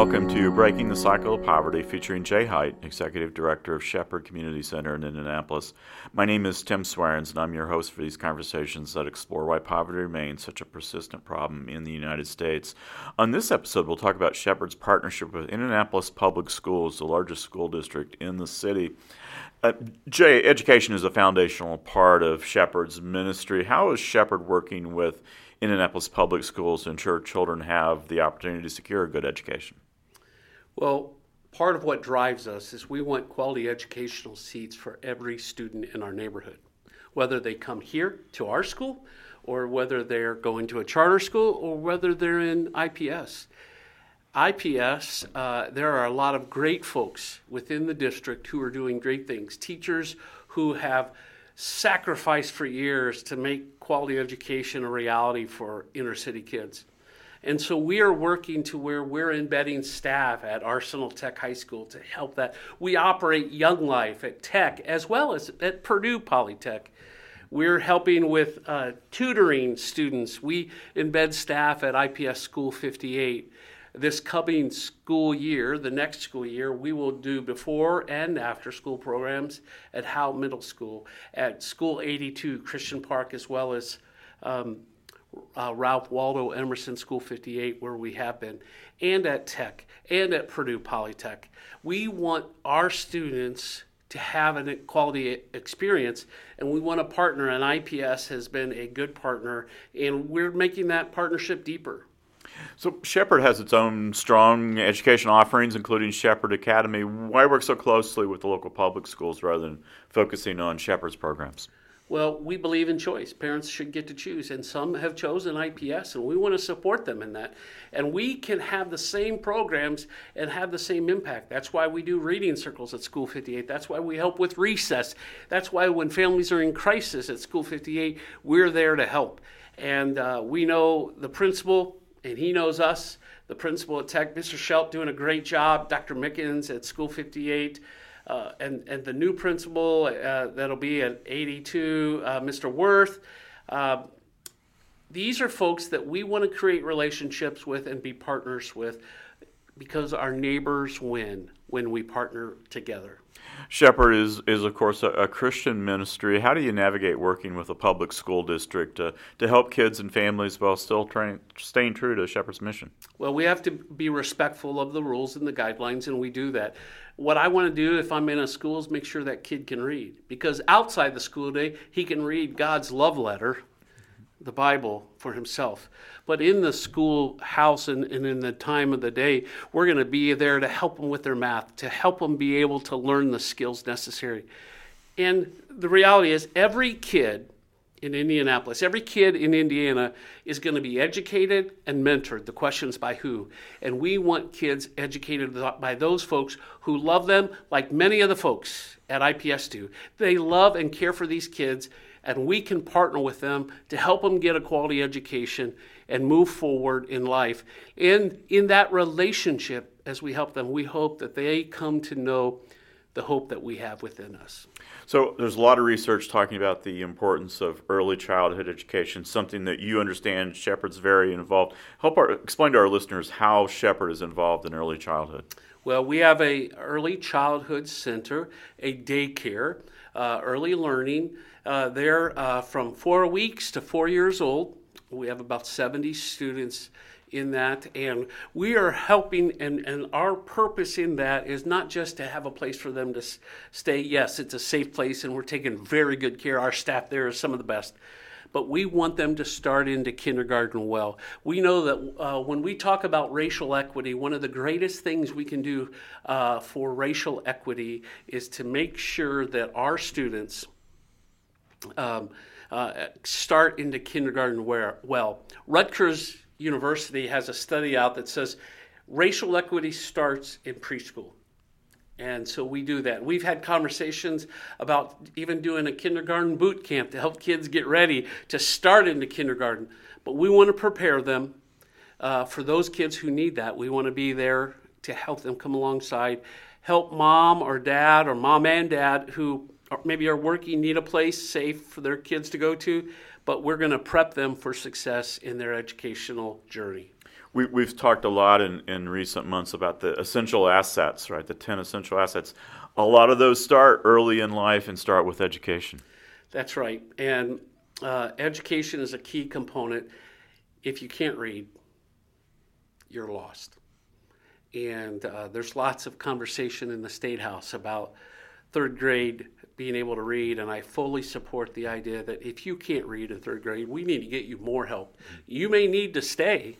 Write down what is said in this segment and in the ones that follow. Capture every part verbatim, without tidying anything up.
welcome to Breaking the Cycle of Poverty, featuring Jay Height, Executive Director of Shepherd Community Center in Indianapolis. My name is Tim Swearens, and I'm your host for these conversations that explore why poverty remains such a persistent problem in the United States. On this episode, we'll talk about Shepherd's partnership with Indianapolis Public Schools, the largest school district in the city. Uh, Jay, education is a foundational part of Shepherd's ministry. How is Shepherd working with Indianapolis Public Schools to ensure children have the opportunity to secure a good education? Well, part of what drives us is we want quality educational seats for every student in our neighborhood, whether they come here to our school or whether they're going to a charter school or whether they're in I P S. I P S, uh, there are a lot of great folks within the district who are doing great things, teachers who have sacrificed for years to make quality education a reality for inner city kids. And so we are working to where we're embedding staff at Arsenal Tech High School to help that. We operate Young Life at Tech as well as at Purdue Polytech. We're helping with uh, tutoring students. We embed staff at I P S School fifty-eight. This coming school year, the next school year, we will do before and after school programs at Howe Middle School, at School eighty-two, Christian Park, as well as um, uh, Ralph Waldo Emerson School fifty-eight, where we have been, and at Tech, and at Purdue Polytech. We want our students to have a quality experience, and we want to partner, and I P S has been a good partner, and we're making that partnership deeper. So Shepherd has its own strong education offerings, including Shepherd Academy. Why work so closely with the local public schools rather than focusing on Shepherd's programs? Well, we believe in choice. Parents should get to choose, and some have chosen I P S, and we want to support them in that. And we can have the same programs and have the same impact. That's why we do reading circles at School fifty-eight. That's why we help with recess. That's why when families are in crisis at School fifty-eight, we're there to help. And uh, we know the principal, and he knows us, the principal at Tech, Mister Schelt, doing a great job, Doctor Mickens at School fifty-eight, uh, and, and the new principal uh, that'll be at eighty-two, uh, Mister Worth. Uh, these are folks that we want to create relationships with and be partners with because our neighbors win when we partner together. Shepherd is, is of course, a, a Christian ministry. How do you navigate working with a public school district to, to help kids and families while still trying, staying true to Shepherd's mission? Well, we have to be respectful of the rules and the guidelines, and we do that. What I want to do if I'm in a school is make sure that kid can read, because outside the school day, he can read God's love letter, the Bible, for himself. But in the schoolhouse and, and in the time of the day, we're going to be there to help them with their math, to help them be able to learn the skills necessary. And the reality is every kid in Indianapolis, every kid in Indiana is going to be educated and mentored. The question is by who? And we want kids educated by those folks who love them like many of the folks at I P S do. They love and care for these kids, and we can partner with them to help them get a quality education and move forward in life. And in that relationship, as we help them, we hope that they come to know the hope that we have within us. So there's a lot of research talking about the importance of early childhood education, something that you understand Shepherd's very involved. Help our, explain to our listeners how Shepherd is involved in early childhood. Well, we have a early childhood center, a daycare, uh, early learning. Uh, they're uh, from four weeks to four years old. We have about seventy students in that, and we are helping, and, and our purpose in that is not just to have a place for them to s- stay. Yes, it's a safe place, and we're taking very good care. Our staff there is some of the best. But we want them to start into kindergarten well. We know that uh, when we talk about racial equity, one of the greatest things we can do uh, for racial equity is to make sure that our students um, uh, start into kindergarten well. Rutgers University has a study out that says racial equity starts in preschool. And so we do that. We've had conversations about even doing a kindergarten boot camp to help kids get ready to start into kindergarten. But we want to prepare them uh, for those kids who need that. We want to be there to help them come alongside, help mom or dad or mom and dad who maybe are working, need a place safe for their kids to go to, but we're going to prep them for success in their educational journey. We, we've talked a lot in, in recent months about the essential assets, right? The ten essential assets. A lot of those start early in life and start with education. That's right. And uh, education is a key component. If you can't read, you're lost. And uh, there's lots of conversation in the State House about third grade being able to read, and I fully support the idea that if you can't read in third grade, we need to get you more help. You may need to stay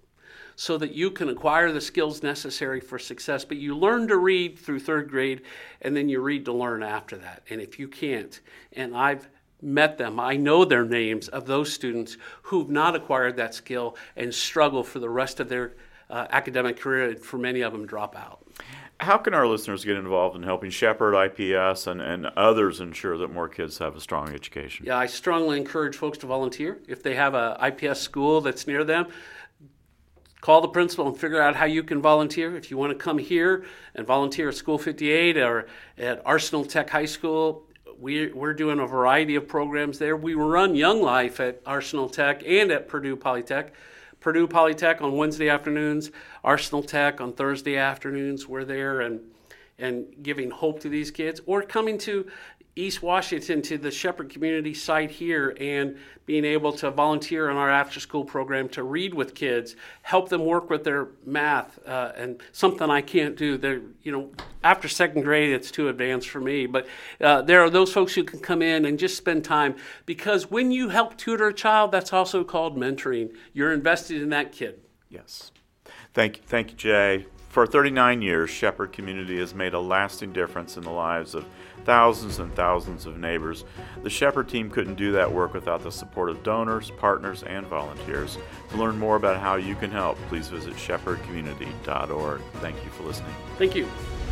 so that you can acquire the skills necessary for success, but you learn to read through third grade, and then you read to learn after that. And if you can't, and I've met them, I know their names of those students who've not acquired that skill and struggle for the rest of their uh, academic career, and for many of them drop out. How can our listeners get involved in helping Shepherd, I P S, and, and others ensure that more kids have a strong education? Yeah, I strongly encourage folks to volunteer. If they have a I P S school that's near them, call the principal and figure out how you can volunteer. If you want to come here and volunteer at School fifty-eight or at Arsenal Tech High School, we, we're doing a variety of programs there. We run Young Life at Arsenal Tech and at Purdue Polytech. Purdue Polytech on Wednesday afternoons, Arsenal Tech on Thursday afternoons. We're there and and giving hope to these kids, or coming to East Washington to the Shepherd Community site here and being able to volunteer in our after-school program to read with kids, help them work with their math, uh, and something I can't do. They're, you know, after second grade, it's too advanced for me. But uh, there are those folks who can come in and just spend time, because when you help tutor a child, that's also called mentoring. You're invested in that kid. Yes. Thank you, thank you, Jay. For thirty-nine years, Shepherd Community has made a lasting difference in the lives of thousands and thousands of neighbors. The Shepherd team couldn't do that work without the support of donors, partners, and volunteers. To learn more about how you can help, please visit shepherd community dot org. Thank you for listening. Thank you.